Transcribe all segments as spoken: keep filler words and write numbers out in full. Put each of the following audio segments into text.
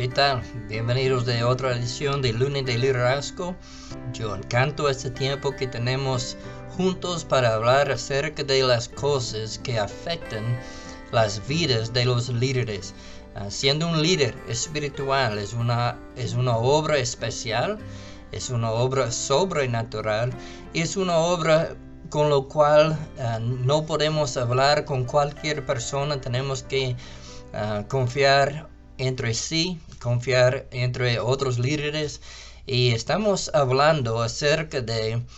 tal? Bienvenidos de otra edición de Lunes de Liderazgo. Yo encanto este tiempo que tenemos juntos para hablar acerca de las cosas que afectan las vidas de los líderes. Uh, siendo un líder espiritual es una, es una obra especial, es una obra sobrenatural, y es una obra con lo cual uh, no podemos hablar con cualquier persona. Tenemos que uh, confiar entre sí, confiar entre otros líderes, y estamos hablando acerca de uh,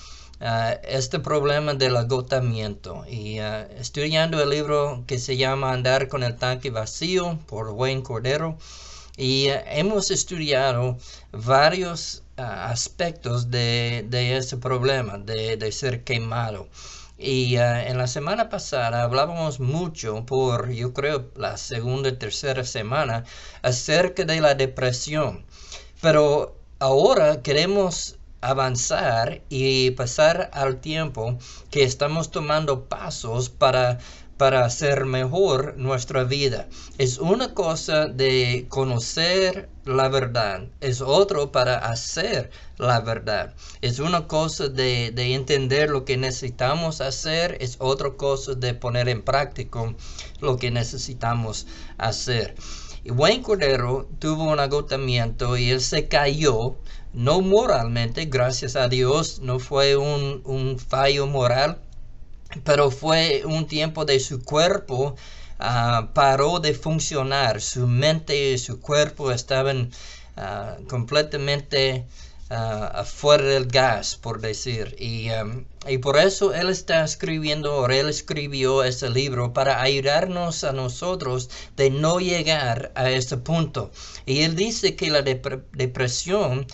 este problema del agotamiento y uh, estudiando el libro que se llama Andar con el tanque vacío por Wayne Cordeiro, y uh, hemos estudiado varios uh, aspectos de, de ese problema de, de ser quemado. Y uh, en la semana pasada hablábamos mucho, por yo creo la segunda y tercera semana, acerca de la depresión. Pero ahora queremos avanzar y pasar al tiempo que estamos tomando pasos para, para hacer mejor nuestra vida. Es una cosa de conocer la verdad, es otro para hacer la verdad. Es una cosa de, de entender lo que necesitamos hacer, es otra cosa de poner en práctica lo que necesitamos hacer. Y Wayne Cordeiro tuvo un agotamiento y él se cayó, no moralmente, gracias a Dios, no fue un, un fallo moral, pero fue un tiempo de su cuerpo uh, paró de funcionar, su mente y su cuerpo estaban uh, completamente uh, afuera del gas, por decir, y, um, y por eso él está escribiendo, o él escribió ese libro para ayudarnos a nosotros de no llegar a ese punto. Y él dice que la dep- depresión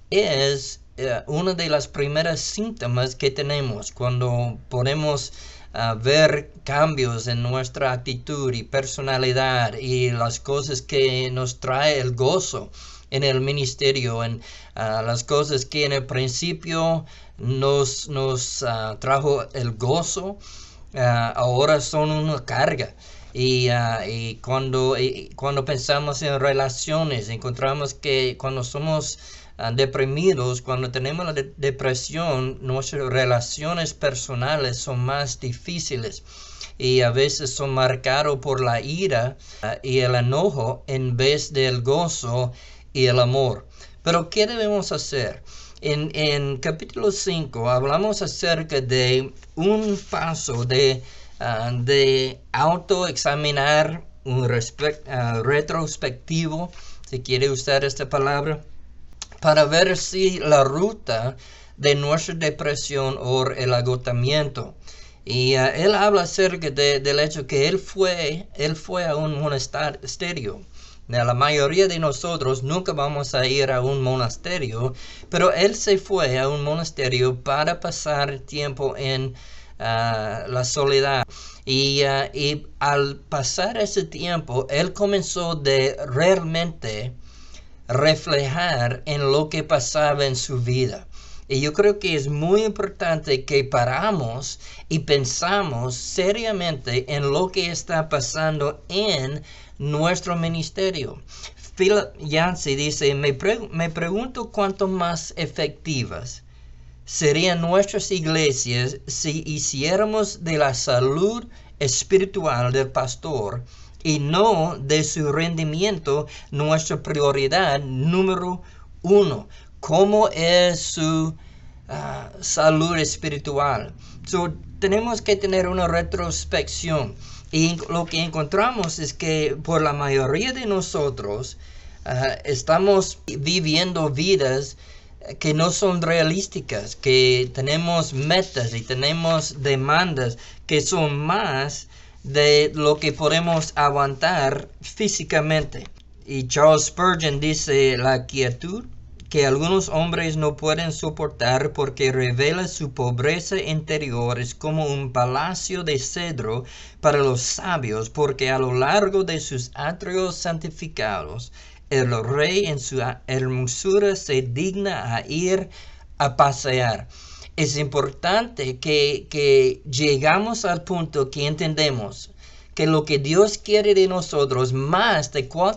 es Uh, una de las primeras síntomas que tenemos cuando podemos uh, ver cambios en nuestra actitud y personalidad y las cosas que nos trae el gozo en el ministerio, en uh, las cosas que en el principio nos, nos uh, trajo el gozo, uh, ahora son una carga. Y, uh, y, cuando, y cuando pensamos en relaciones, encontramos que cuando somos Uh, deprimidos, cuando tenemos la de- depresión, nuestras relaciones personales son más difíciles y a veces son marcados por la ira uh, y el enojo en vez del gozo y el amor. Pero ¿qué debemos hacer? En, en capítulo cinco hablamos acerca de un paso de, uh, de autoexaminar, un respect, uh, retrospectivo, si quiere usar esta palabra, para ver si la ruta de nuestra depresión o el agotamiento. Y uh, él habla acerca de, del hecho que él fue, él fue a un monasterio. La mayoría de nosotros nunca vamos a ir a un monasterio, pero él se fue a un monasterio para pasar tiempo en uh, la soledad. Y, uh, y al pasar ese tiempo, él comenzó de realmente reflejar en lo que pasaba en su vida. Y yo creo que es muy importante que paramos y pensamos seriamente en lo que está pasando en nuestro ministerio. Philip Yancey dice, me, pre- me pregunto cuánto más efectivas serían nuestras iglesias si hiciéramos de la salud espiritual del pastor y no de su rendimiento nuestra prioridad número uno. ¿Cómo es su uh, salud espiritual? So, tenemos que tener una retrospección. Y lo que encontramos es que por la mayoría de nosotros uh, estamos viviendo vidas que no son realísticas, que tenemos metas y tenemos demandas que son más de lo que podemos aguantar físicamente. Y Charles Spurgeon dice, la quietud que algunos hombres no pueden soportar porque revela su pobreza interior es como un palacio de cedro para los sabios, porque a lo largo de sus atrios santificados el rey en su hermosura se digna a ir a pasear. Es importante que, que llegamos al punto que entendemos que lo que Dios quiere de nosotros más de cualquier,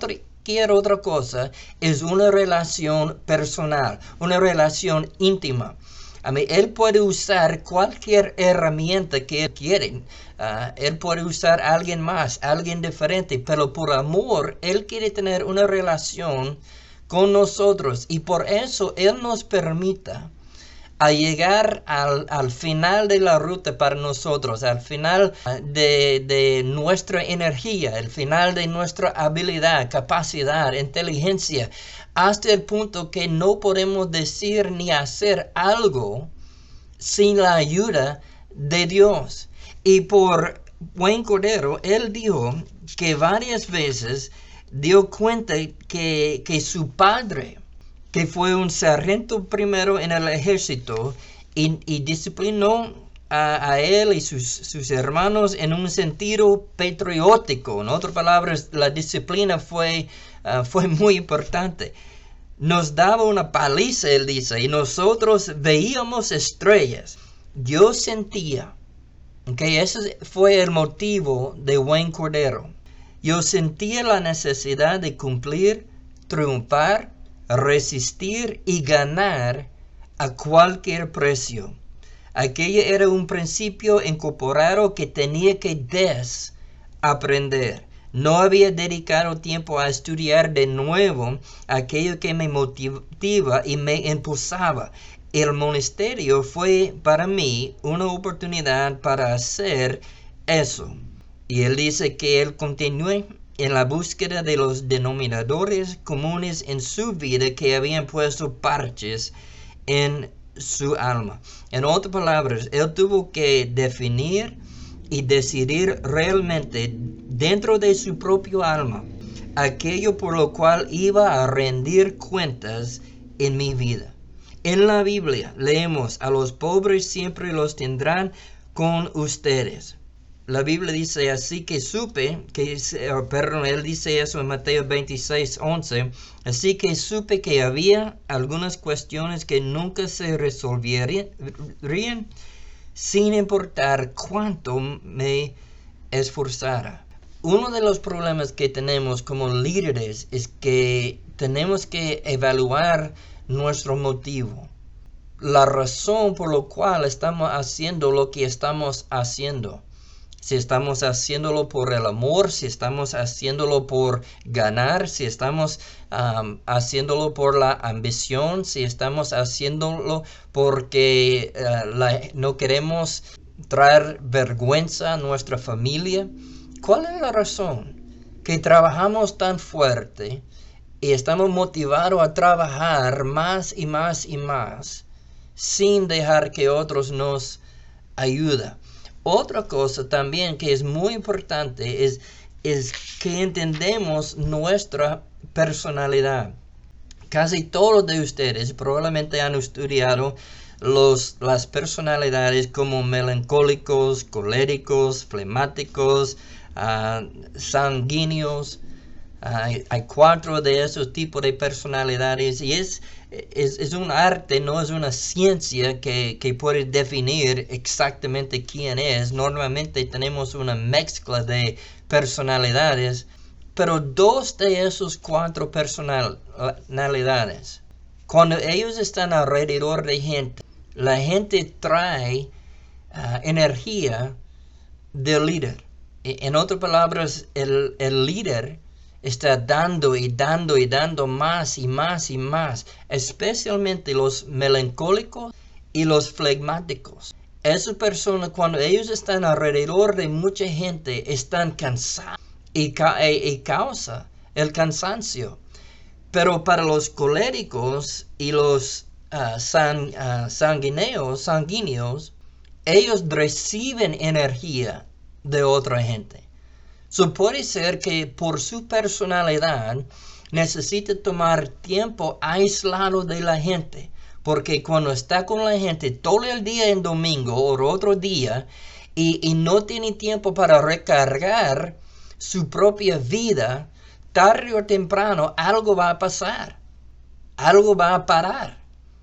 cualquier otra cosa, es una relación personal, una relación íntima. I mean, él puede usar cualquier herramienta que él quiere. Uh, él puede usar a alguien más, alguien diferente, pero por amor, él quiere tener una relación con nosotros. Y por eso él nos permita a llegar al, al final de la ruta para nosotros, al final de, de nuestra energía, el final de nuestra habilidad, capacidad, inteligencia, hasta el punto que no podemos decir ni hacer algo sin la ayuda de Dios. Y por Buen Cordero, él dijo que varias veces dio cuenta que, que su padre, que fue un sargento primero en el ejército, y, y disciplinó a, a él y sus, sus hermanos en un sentido patriótico. En otras palabras, la disciplina fue, uh, fue muy importante. Nos daba una paliza, él dice, y nosotros veíamos estrellas. Yo sentía, que ese fue el motivo de Buen Cordero. Yo sentía la necesidad de cumplir, triunfar, resistir y ganar a cualquier precio. Aquello era un principio incorporado que tenía que desaprender. No había dedicado tiempo a estudiar de nuevo aquello que me motivaba y me impulsaba. El monasterio fue para mí una oportunidad para hacer eso. Y él dice que él continúe en la búsqueda de los denominadores comunes en su vida que habían puesto parches en su alma. En otras palabras, él tuvo que definir y decidir realmente dentro de su propio alma aquello por lo cual iba a rendir cuentas en mi vida. En la Biblia leemos: a los pobres siempre los tendrán con ustedes. La Biblia dice: así que supe, que, perdón, él dice eso en Mateo veintiséis, once, así que supe que había algunas cuestiones que nunca se resolverían sin importar cuánto me esforzara. Uno de los problemas que tenemos como líderes es que tenemos que evaluar nuestro motivo, la razón por la cual estamos haciendo lo que estamos haciendo. Si estamos haciéndolo por el amor, si estamos haciéndolo por ganar, si estamos um, haciéndolo por la ambición, si estamos haciéndolo porque uh, la, no queremos traer vergüenza a nuestra familia. ¿Cuál es la razón? Que trabajamos tan fuerte y estamos motivados a trabajar más y más y más sin dejar que otros nos ayuden. Otra cosa también que es muy importante es, es que entendemos nuestra personalidad. Casi todos de ustedes probablemente han estudiado los, las personalidades como melancólicos, coléricos, flemáticos, uh, sanguíneos. Uh, hay cuatro de esos tipos de personalidades y es, es, es un arte, no es una ciencia que, que puede definir exactamente quién es. Normalmente tenemos una mezcla de personalidades, pero dos de esos cuatro personalidades, cuando ellos están alrededor de gente, la gente trae uh, energía del líder. En otras palabras, el, el líder está dando y dando y dando más y más y más, especialmente los melancólicos y los flegmáticos. Esas personas, cuando ellos están alrededor de mucha gente, están cansados y, ca y causa el cansancio. Pero para los coléricos y los uh, san uh, sanguíneos, sanguíneos, ellos reciben energía de otra gente. So puede ser que por su personalidad necesite tomar tiempo aislado de la gente, porque cuando está con la gente todo el día en domingo o otro día y, y no tiene tiempo para recargar su propia vida, tarde o temprano algo va a pasar, algo va a parar.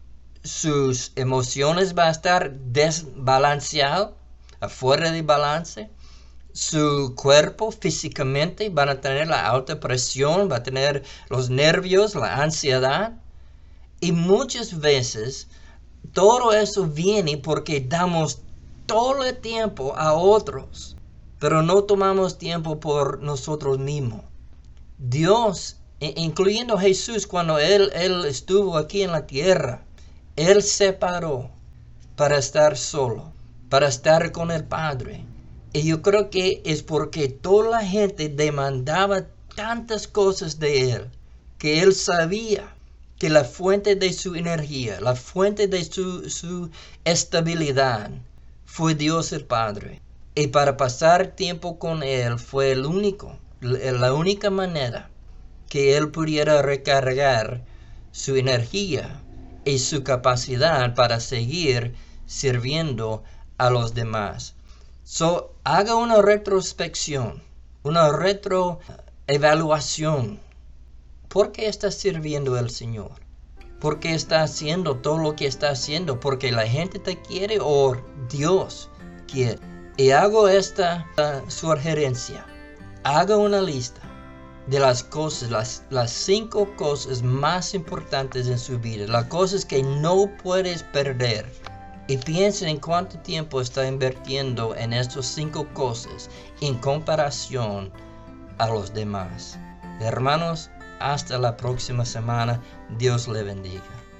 Sus emociones van a estar desbalanceadas, afuera de balance. su cuerpo físicamente, van a tener la alta presión, va a tener los nervios, la ansiedad. Y muchas veces todo eso viene porque damos todo el tiempo a otros, pero no tomamos tiempo por nosotros mismos. Dios, incluyendo Jesús, cuando él, él estuvo aquí en la tierra, Él se paró para estar solo, para estar con el Padre. Y yo creo que es porque toda la gente demandaba tantas cosas de Él, que Él sabía que la fuente de su energía, la fuente de su, su estabilidad, fue Dios el Padre. Y para pasar tiempo con Él fue el único, la única manera que Él pudiera recargar su energía y su capacidad para seguir sirviendo a los demás. So, haga una retrospección, una retroevaluación. ¿Por qué está sirviendo al Señor? ¿Por qué está haciendo todo lo que está haciendo? ¿Porque la gente te quiere o Dios quiere? Y hago esta uh, sugerencia. Haga una lista de las cosas, las, las cinco cosas más importantes en su vida, las cosas que no puedes perder. Y piensa en cuánto tiempo está invirtiendo en estas cinco cosas en comparación a los demás. Hermanos, hasta la próxima semana. Dios le bendiga.